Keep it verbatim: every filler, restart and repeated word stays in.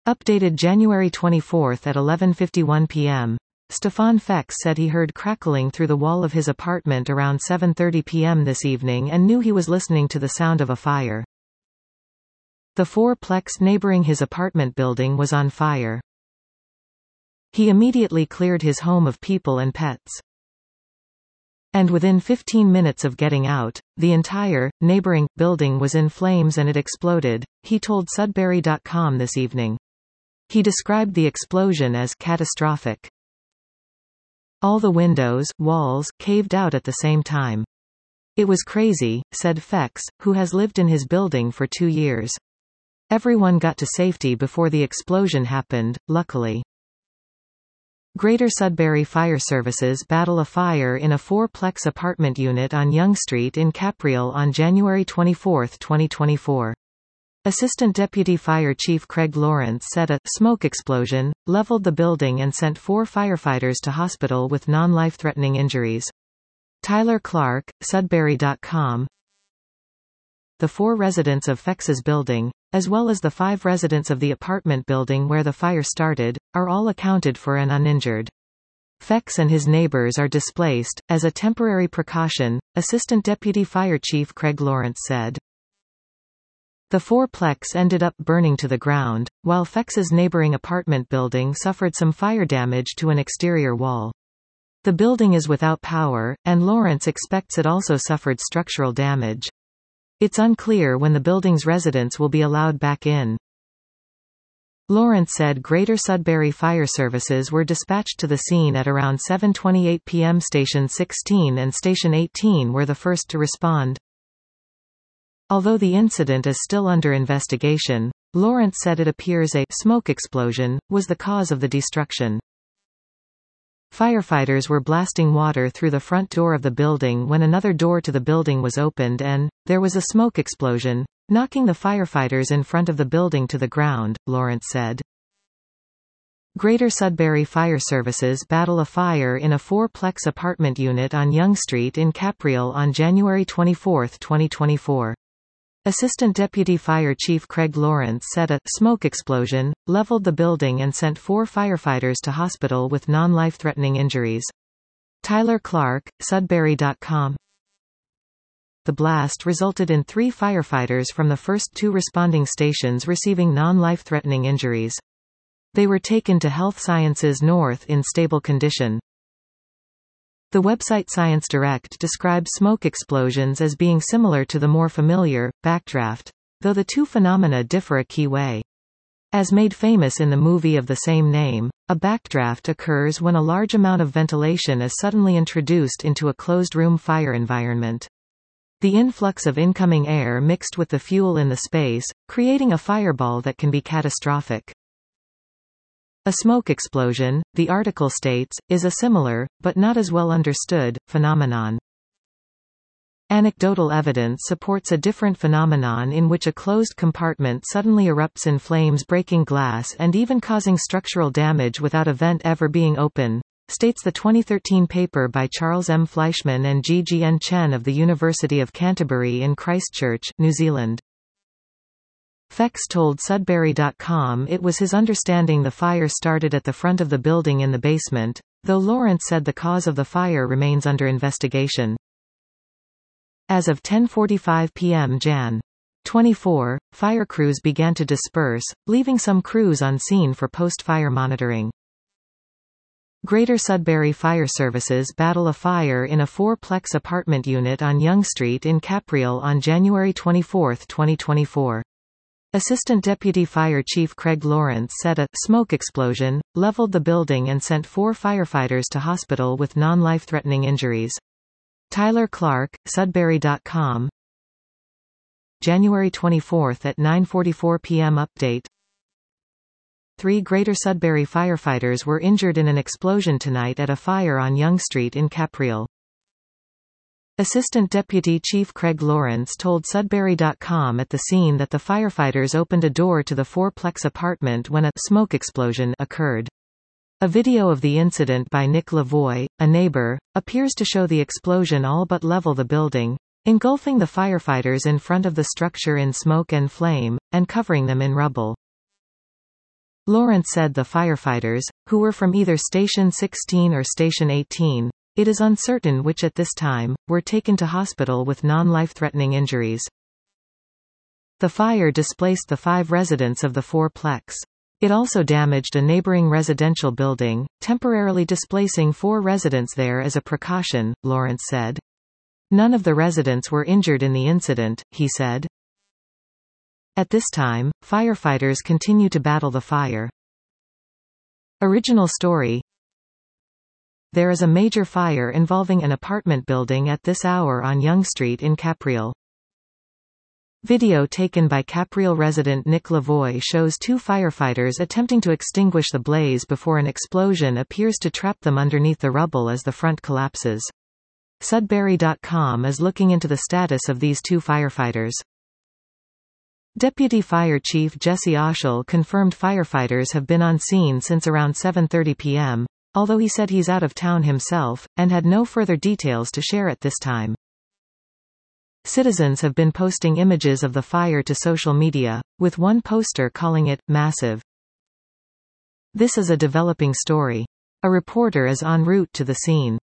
Updated January twenty-fourth at eleven fifty-one p m Stefan Fex said he heard crackling through the wall of his apartment around seven thirty p m this evening and knew he was listening to the sound of a fire. The four-plex neighboring his apartment building was on fire. He immediately cleared his home of people and pets. And within fifteen minutes of getting out, the entire, neighboring, building was in flames and it exploded, he told Sudbury dot com this evening. He described the explosion as catastrophic. All the windows, walls, caved out at the same time. It was crazy, said Fex, who has lived in his building for two years. Everyone got to safety before the explosion happened, luckily. Greater Sudbury Fire Services battle a fire in a four-plex apartment unit on Yonge Street in Capriole on January twenty-fourth, twenty twenty-four. Assistant Deputy Fire Chief Craig Lawrence said a smoke explosion leveled the building and sent four firefighters to hospital with non-life-threatening injuries. Tyler Clark, Sudbury dot com. The four residents of Fex's building, as well as the five residents of the apartment building where the fire started, are all accounted for and uninjured. Fex and his neighbors are displaced, as a temporary precaution, Assistant Deputy Fire Chief Craig Lawrence said. The four-plex ended up burning to the ground, while Fex's neighboring apartment building suffered some fire damage to an exterior wall. The building is without power, and Lawrence expects it also suffered structural damage. It's unclear when the building's residents will be allowed back in. Lawrence said Greater Sudbury Fire Services were dispatched to the scene at around seven twenty-eight p m Station sixteen and Station eighteen were the first to respond. Although the incident is still under investigation, Lawrence said it appears a smoke explosion was the cause of the destruction. Firefighters were blasting water through the front door of the building when another door to the building was opened and there was a smoke explosion, knocking the firefighters in front of the building to the ground, Lawrence said. Greater Sudbury Fire Services battle a fire in a four-plex apartment unit on Yonge Street in Capriole on January twenty-fourth, twenty twenty-four. Assistant Deputy Fire Chief Craig Lawrence said a smoke explosion leveled the building and sent four firefighters to hospital with non-life-threatening injuries. Tyler Clark, Sudbury dot com. The blast resulted in three firefighters from the first two responding stations receiving non-life-threatening injuries. They were taken to Health Sciences North in stable condition. The website Science Direct describes smoke explosions as being similar to the more familiar backdraft, though the two phenomena differ a key way. As made famous in the movie of the same name, a backdraft occurs when a large amount of ventilation is suddenly introduced into a closed-room fire environment. The influx of incoming air mixed with the fuel in the space, creating a fireball that can be catastrophic. A smoke explosion, the article states, is a similar, but not as well understood, phenomenon. Anecdotal evidence supports a different phenomenon in which a closed compartment suddenly erupts in flames, breaking glass and even causing structural damage without a vent ever being open, states the twenty thirteen paper by Charles M. Fleischman and G G N Chen of the University of Canterbury in Christchurch, New Zealand. Fex told Sudbury dot com it was his understanding the fire started at the front of the building in the basement, though Lawrence said the cause of the fire remains under investigation. As of ten forty-five p m January twenty-fourth, fire crews began to disperse, leaving some crews on scene for post-fire monitoring. Greater Sudbury Fire Services battle a fire in a four-plex apartment unit on Yonge Street in Capriole on January twenty-fourth, twenty twenty-four. Assistant Deputy Fire Chief Craig Lawrence said a smoke explosion leveled the building and sent four firefighters to hospital with non-life-threatening injuries. Tyler Clark, Sudbury dot com. January twenty-fourth at nine forty-four p m Update. Three Greater Sudbury firefighters were injured in an explosion tonight at a fire on Yonge Street in Capriole. Assistant Deputy Chief Craig Lawrence told Sudbury dot com at the scene that the firefighters opened a door to the four-plex apartment when a smoke explosion occurred. A video of the incident by Nick Lavoie, a neighbor, appears to show the explosion all but level the building, engulfing the firefighters in front of the structure in smoke and flame, and covering them in rubble. Lawrence said the firefighters, who were from either Station sixteen or Station eighteen, it is uncertain which at this time, were taken to hospital with non-life-threatening injuries. The fire displaced the five residents of the four-plex. It also damaged a neighboring residential building, temporarily displacing four residents there as a precaution, Lawrence said. None of the residents were injured in the incident, he said. At this time, firefighters continue to battle the fire. Original story. There is a major fire involving an apartment building at this hour on Yonge Street in Capriole. Video taken by Capriole resident Nick Lavoie shows two firefighters attempting to extinguish the blaze before an explosion appears to trap them underneath the rubble as the front collapses. Sudbury dot com is looking into the status of these two firefighters. Deputy Fire Chief Jesse Oshel confirmed firefighters have been on scene since around seven thirty p m, although he said he's out of town himself, and had no further details to share at this time. Citizens have been posting images of the fire to social media, with one poster calling it massive. This is a developing story. A reporter is en route to the scene.